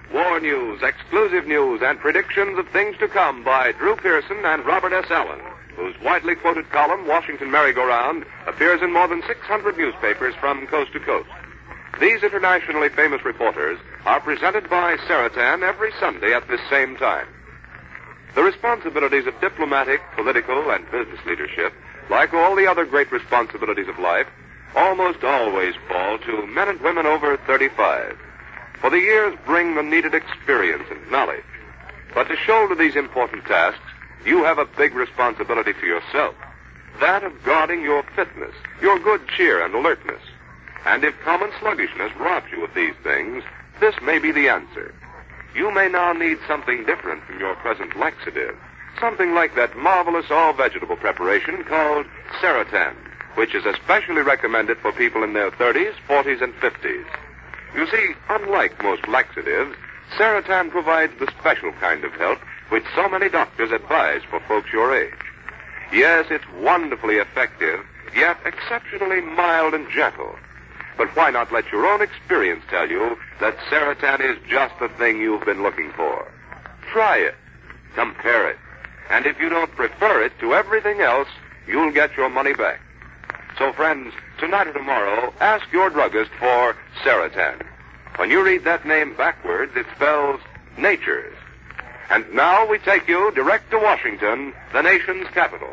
War news, exclusive news, and predictions of things to come by Drew Pearson and Robert S. Allen, whose widely quoted column, Washington Merry-Go-Round, appears in more than 600 newspapers from coast to coast. These internationally famous reporters are presented by Saratan every Sunday at this same time. The responsibilities of diplomatic, political, and business leadership, like all the other great responsibilities of life, almost always fall to men and women over 35. For the years bring the needed experience and knowledge. But to shoulder these important tasks, you have a big responsibility to yourself, that of guarding your fitness, your good cheer and alertness. And if common sluggishness robs you of these things, this may be the answer. You may now need something different from your present laxative, something like that marvelous all-vegetable preparation called Saratan, which is especially recommended for people in their 30s, 40s, and 50s. You see, unlike most laxatives, Saratan provides the special kind of help which so many doctors advise for folks your age. Yes, it's wonderfully effective, yet exceptionally mild and gentle. But why not let your own experience tell you that Saratan is just the thing you've been looking for? Try it. Compare it. And if you don't prefer it to everything else, you'll get your money back. So, friends, tonight or tomorrow, ask your druggist for Saratan. When you read that name backwards, it spells Nature's. And now we take you direct to Washington, the nation's capital.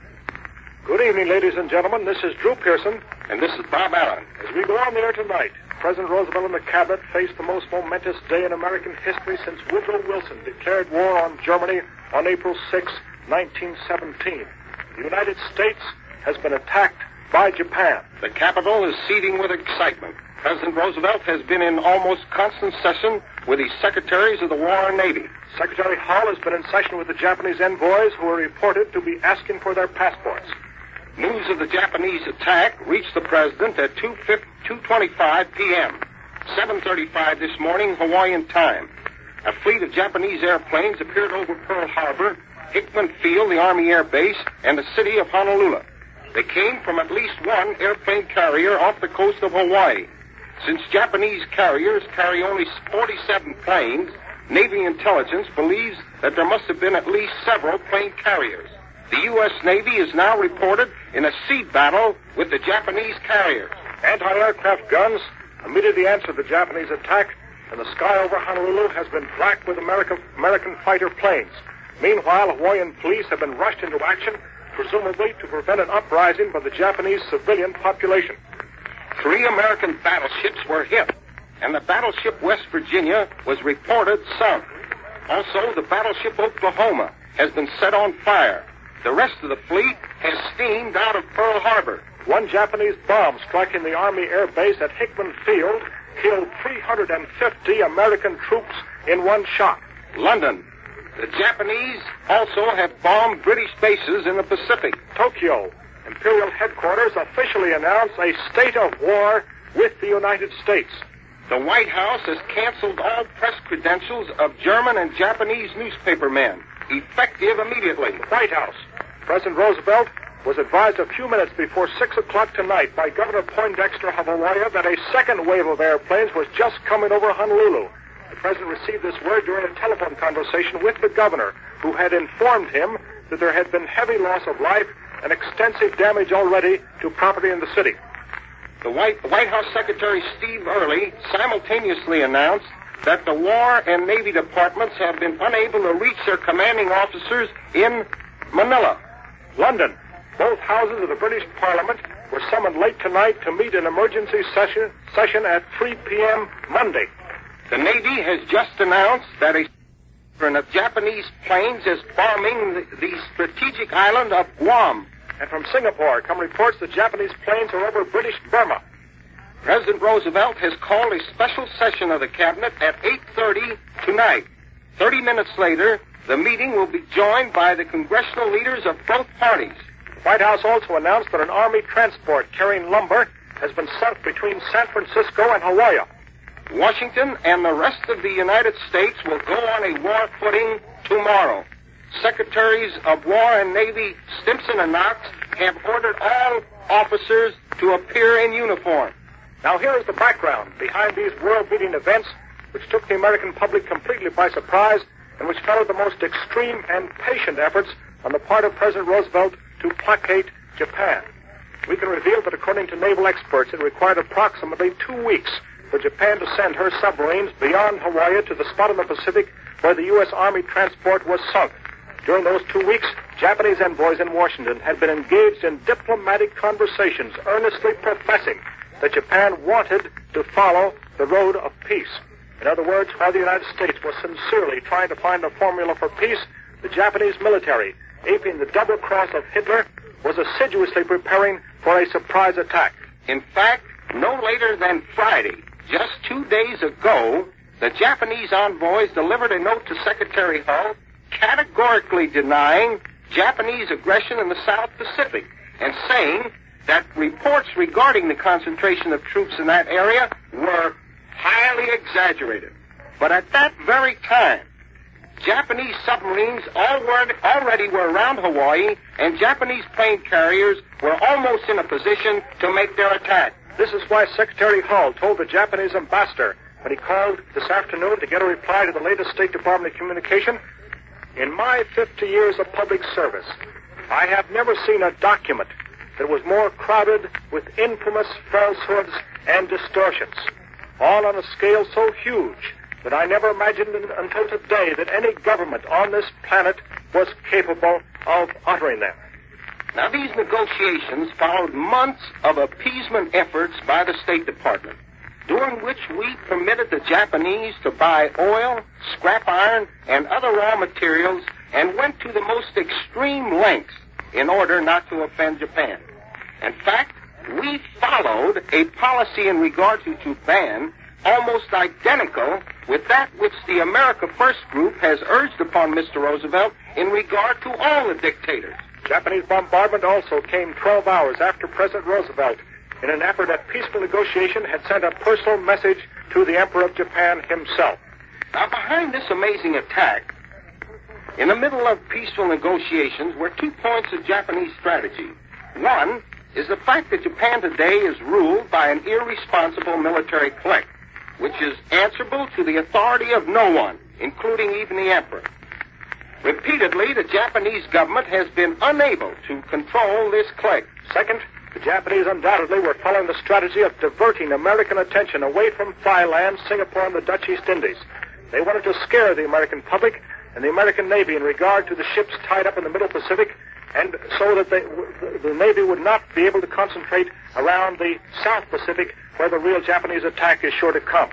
Good evening, ladies and gentlemen. This is Drew Pearson. And this is Bob Allen. As we go on the air tonight, President Roosevelt and the Cabinet faced the most momentous day in American history since Woodrow Wilson declared war on Germany on April 6, 1917. The United States has been attacked by Japan. The capital is seething with excitement. President Roosevelt has been in almost constant session with the secretaries of the War and Navy. Secretary Hall has been in session with the Japanese envoys who are reported to be asking for their passports. News of the Japanese attack reached the president at 2:25 p.m., 7:35 this morning Hawaiian time. A fleet of Japanese airplanes appeared over Pearl Harbor, Hickman Field, the Army Air Base, and the city of Honolulu. They came from at least one airplane carrier off the coast of Hawaii. Since Japanese carriers carry only 47 planes, Navy intelligence believes that there must have been at least several plane carriers. The U.S. Navy is now reported in a sea battle with the Japanese carriers. Anti-aircraft guns immediately answered the Japanese attack, and the sky over Honolulu has been black with American fighter planes. Meanwhile, Hawaiian police have been rushed into action, presumably to prevent an uprising by the Japanese civilian population. 3 American battleships were hit, and the battleship West Virginia was reported sunk. Also, the battleship Oklahoma has been set on fire. The rest of the fleet has steamed out of Pearl Harbor. One Japanese bomb striking the Army Air Base at Hickman Field killed 350 American troops in one shot. London. The Japanese also have bombed British bases in the Pacific. Tokyo. Imperial headquarters officially announced a state of war with the United States. The White House has canceled all press credentials of German and Japanese newspapermen, effective immediately. The White House. President Roosevelt was advised a few minutes before 6 o'clock tonight by Governor Poindexter of Hawaii that a second wave of airplanes was just coming over Honolulu. The president received this word during a telephone conversation with the governor, who had informed him that there had been heavy loss of life and extensive damage already to property in the city. The White House Secretary Steve Early simultaneously announced that the War and Navy departments have been unable to reach their commanding officers in Manila. London. Both houses of the British Parliament were summoned late tonight to meet an emergency session at 3 p.m. Monday. The Navy has just announced that a of Japanese planes is bombing the strategic island of Guam. And from Singapore come reports that Japanese planes are over British Burma. President Roosevelt has called a special session of the Cabinet at 8:30 tonight. 30 minutes later, the meeting will be joined by the congressional leaders of both parties. The White House also announced that an Army transport carrying lumber has been sunk between San Francisco and Hawaii. Washington and the rest of the United States will go on a war footing tomorrow. Secretaries of War and Navy Stimson and Knox have ordered all officers to appear in uniform. Now here is the background behind these world-beating events which took the American public completely by surprise and which followed the most extreme and patient efforts on the part of President Roosevelt to placate Japan. We can reveal that according to naval experts, it required approximately 2 weeks for Japan to send her submarines beyond Hawaii to the spot in the Pacific where the U.S. Army transport was sunk. During those 2 weeks, Japanese envoys in Washington had been engaged in diplomatic conversations, earnestly professing that Japan wanted to follow the road of peace. In other words, while the United States was sincerely trying to find a formula for peace, the Japanese military, aping the double cross of Hitler, was assiduously preparing for a surprise attack. In fact, no later than Friday, just 2 days ago, the Japanese envoys delivered a note to Secretary Hull categorically denying Japanese aggression in the South Pacific and saying that reports regarding the concentration of troops in that area were highly exaggerated. But at that very time, Japanese submarines already were around Hawaii, and Japanese plane carriers were almost in a position to make their attack. This is why Secretary Hull told the Japanese ambassador when he called this afternoon to get a reply to the latest State Department communication, "In my 50 years of public service, I have never seen a document that was more crowded with infamous falsehoods and distortions, all on a scale so huge that I never imagined until today that any government on this planet was capable of uttering them." Now, these negotiations followed months of appeasement efforts by the State Department, during which we permitted the Japanese to buy oil, scrap iron, and other raw materials, and went to the most extreme lengths in order not to offend Japan. In fact, we followed a policy in regard to Japan almost identical with that which the America First group has urged upon Mr. Roosevelt in regard to all the dictators. Japanese bombardment also came 12 hours after President Roosevelt, in an effort at peaceful negotiation, had sent a personal message to the Emperor of Japan himself. Now, behind this amazing attack, in the middle of peaceful negotiations, were 2 points of Japanese strategy. One is the fact that Japan today is ruled by an irresponsible military clique, which is answerable to the authority of no one, including even the Emperor. Repeatedly, the Japanese government has been unable to control this clique. Second, the Japanese undoubtedly were following the strategy of diverting American attention away from Thailand, Singapore, and the Dutch East Indies. They wanted to scare the American public and the American Navy in regard to the ships tied up in the Middle Pacific, and so that the Navy would not be able to concentrate around the South Pacific, where the real Japanese attack is sure to come.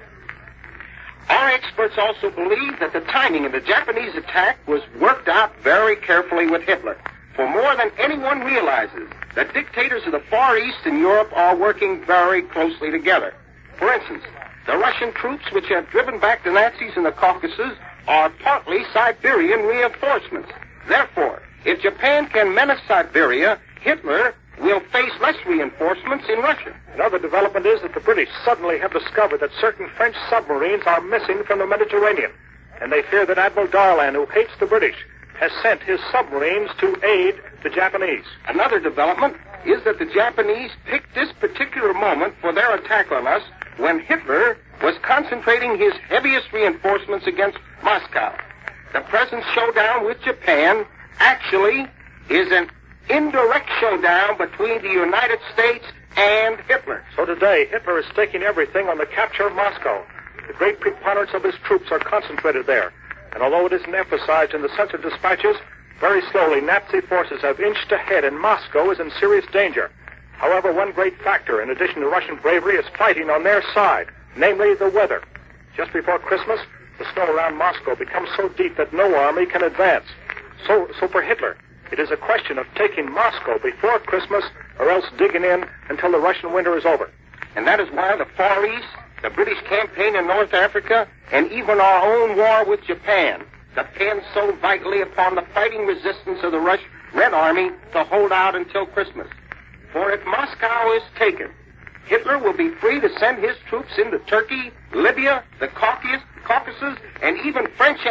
Our experts also believe that the timing of the Japanese attack was worked out very carefully with Hitler. For more than anyone realizes, the dictators of the Far East and Europe are working very closely together. For instance, the Russian troops which have driven back the Nazis in the Caucasus are partly Siberian reinforcements. Therefore, if Japan can menace Siberia, Hitler will face less reinforcements in Russia. Another development is that the British suddenly have discovered that certain French submarines are missing from the Mediterranean, and they fear that Admiral Darlan, who hates the British, has sent his submarines to aid the Japanese. Another development is that the Japanese picked this particular moment for their attack on us when Hitler was concentrating his heaviest reinforcements against Moscow. The present showdown with Japan actually is an indirect showdown between the United States and Hitler. So today, Hitler is staking everything on the capture of Moscow. The great preponderance of his troops are concentrated there. And although it isn't emphasized in the censored dispatches, very slowly Nazi forces have inched ahead, and Moscow is in serious danger. However, one great factor, in addition to Russian bravery, is fighting on their side, namely the weather. Just before Christmas, the snow around Moscow becomes so deep that no army can advance. So for Hitler, it is a question of taking Moscow before Christmas or else digging in until the Russian winter is over. And that is why the Far East, the British campaign in North Africa, and even our own war with Japan depend so vitally upon the fighting resistance of the Red Army to hold out until Christmas. For if Moscow is taken, Hitler will be free to send his troops into Turkey, Libya, the Caucasus, and even French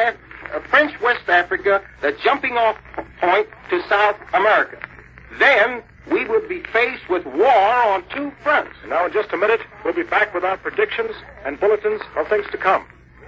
West Africa, the jumping-off point to South America. Then we would be faced with war on 2 fronts. Now, in just a minute, we'll be back with our predictions and bulletins of things to come.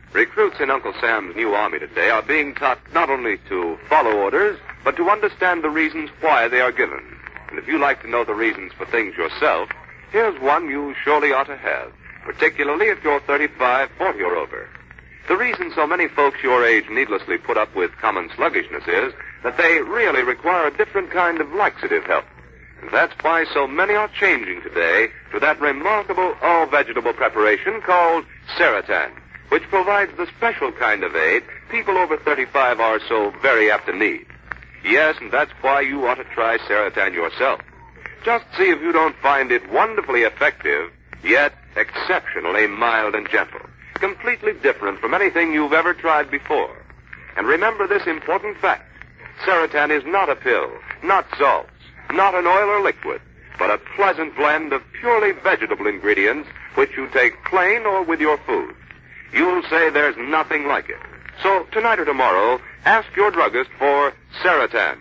Recruits in Uncle Sam's new army today are being taught not only to follow orders, but to understand the reasons why they are given. And if you like to know the reasons for things yourself, here's one you surely ought to have, particularly if you're 35, 40 or over. The reason so many folks your age needlessly put up with common sluggishness is that they really require a different kind of laxative help. And that's why so many are changing today to that remarkable all-vegetable preparation called Seratan, which provides the special kind of aid people over 35 are so very apt to need. Yes, and that's why you ought to try Seratan yourself. Just see if you don't find it wonderfully effective, yet exceptionally mild and gentle, completely different from anything you've ever tried before. And remember this important fact. Seratan is not a pill, not salts, not an oil or liquid, but a pleasant blend of purely vegetable ingredients which you take plain or with your food. You'll say there's nothing like it. So tonight or tomorrow, ask your druggist for Seratan,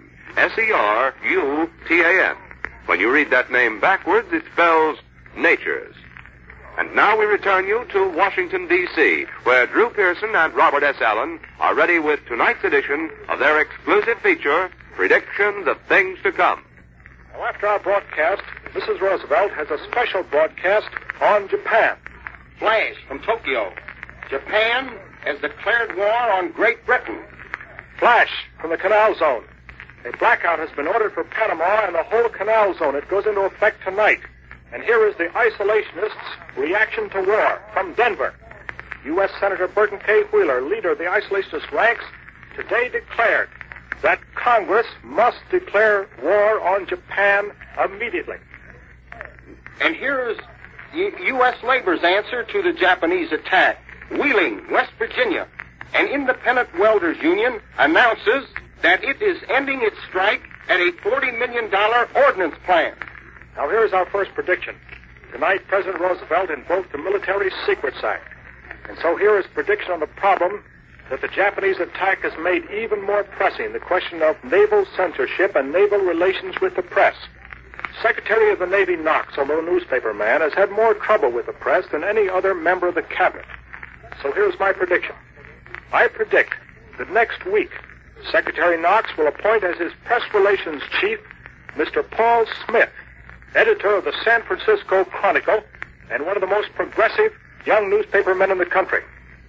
Serutan. When you read that name backwards, it spells Nature's. And now we return you to Washington, D.C., where Drew Pearson and Robert S. Allen are ready with tonight's edition of their exclusive feature, Predictions of Things to Come. Now, after our broadcast, Mrs. Roosevelt has a special broadcast on Japan. Flash from Tokyo. Japan has declared war on Great Britain. Flash from the Canal Zone. A blackout has been ordered for Panama and the whole Canal Zone. It goes into effect tonight. And here is the isolationists' reaction to war from Denver. U.S. Senator Burton K. Wheeler, leader of the isolationist ranks, today declared that Congress must declare war on Japan immediately. And here is U.S. Labor's answer to the Japanese attack. Wheeling, West Virginia, an independent welders union announces that it is ending its strike at a $40 million ordnance plant. Now, here's our first prediction. Tonight, President Roosevelt invoked the Military Secrets Act. And so here is prediction on the problem that the Japanese attack has made even more pressing, the question of naval censorship and naval relations with the press. Secretary of the Navy Knox, a low newspaper man, has had more trouble with the press than any other member of the cabinet. So here's my prediction. I predict that next week, Secretary Knox will appoint as his press relations chief Mr. Paul Smith, editor of the San Francisco Chronicle and one of the most progressive young newspaper men in the country.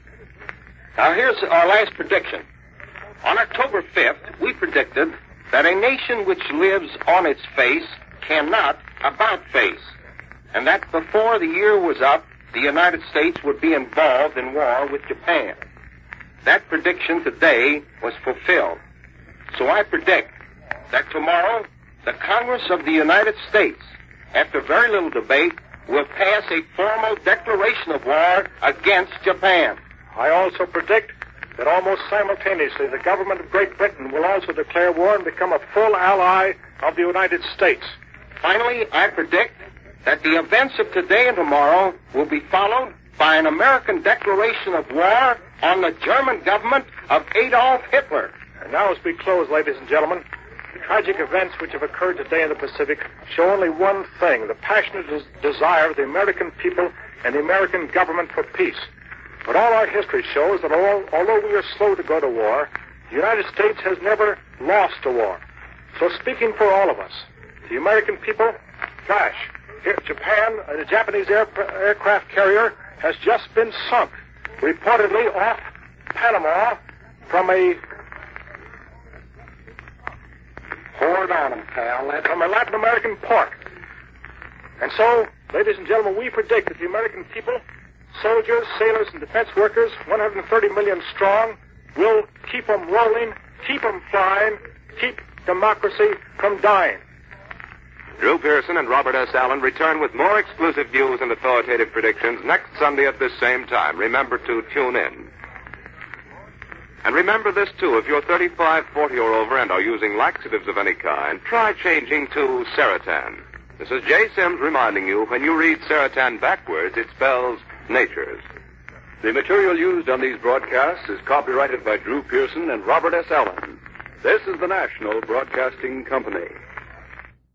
Now, here's our last prediction. On October 5th, we predicted that a nation which lives on its face cannot about face, and that before the year was up, the United States would be involved in war with Japan. That prediction today was fulfilled. So I predict that tomorrow, the Congress of the United States, after very little debate, will pass a formal declaration of war against Japan. I also predict that almost simultaneously, the government of Great Britain will also declare war and become a full ally of the United States. Finally, I predict that the events of today and tomorrow will be followed by an American declaration of war on the German government of Adolf Hitler. And now, as we close, ladies and gentlemen, the tragic events which have occurred today in the Pacific show only one thing, the passionate desire of the American people and the American government for peace. But all our history shows that although we are slow to go to war, the United States has never lost a war. So speaking for all of us, the American people, flash. Here, Japan, the Japanese aircraft carrier has just been sunk, reportedly off Panama from a... Hold on, pal. From a Latin American port. And so, ladies and gentlemen, we predict that the American people, soldiers, sailors, and defense workers, 130 million strong, will keep them rolling, keep them flying, keep democracy from dying. Drew Pearson and Robert S. Allen return with more exclusive news and authoritative predictions next Sunday at this same time. Remember to tune in. And remember this, too. If you're 35, 40 or over and are using laxatives of any kind, try changing to Seratan. This is Jay Sims reminding you, when you read Seratan backwards, it spells Nature's. The material used on these broadcasts is copyrighted by Drew Pearson and Robert S. Allen. This is the National Broadcasting Company.